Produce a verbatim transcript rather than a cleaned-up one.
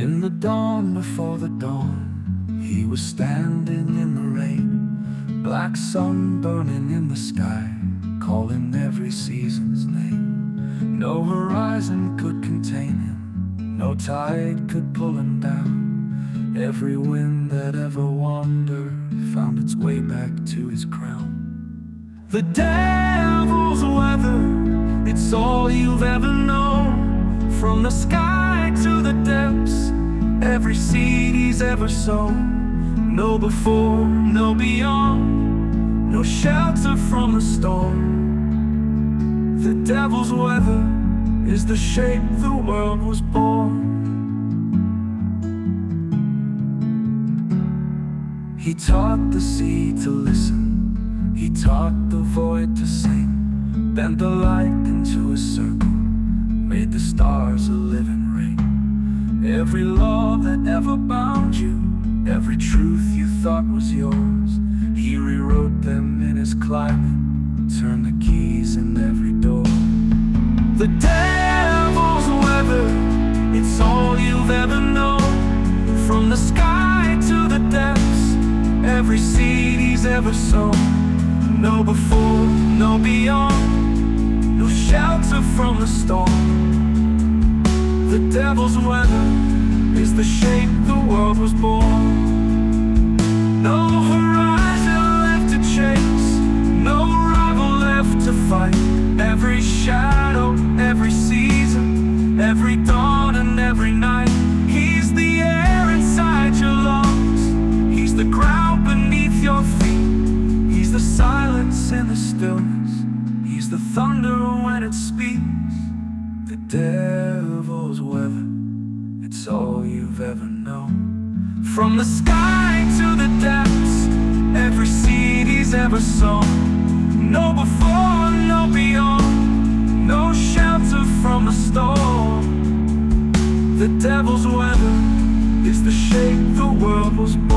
In the dawn before the dawn, he was standing in the rain. Black sun burning in the sky, calling every season's name. No horizon could contain him, no tide could pull him down. Every wind that ever wandered found its way back to his crown. The devil's weather, it's all you've ever known. From the sky to the depths, every seed he's ever sown. No before, no beyond, no shelter from the storm. The devil's weather is the shape the world was born. He taught the sea to listen, he taught the void to sing, bent the light into a circle, made the stars a living ring. Every law that ever bound you, every truth you thought was yours, he rewrote them in his climate, turned the keys in every door. The devil's weather, it's all you've ever known. From the sky to the depths, every seed he's ever sown. No before, no beyond, no shelter from the storm. The devil's weather is the shape the world was born. No horizon left to chase, no rival left to fight. Every shadow, every season, every dawn and every night. He's the air inside your lungs, he's the ground beneath your feet, he's the silence in the stillness, he's the thunder when it speaks. The devil's weather, it's all you've ever known. From the sky to the depths, every seed he's ever sown. No before, no beyond, no shelter from the storm. The devil's weather is the shape the world was born.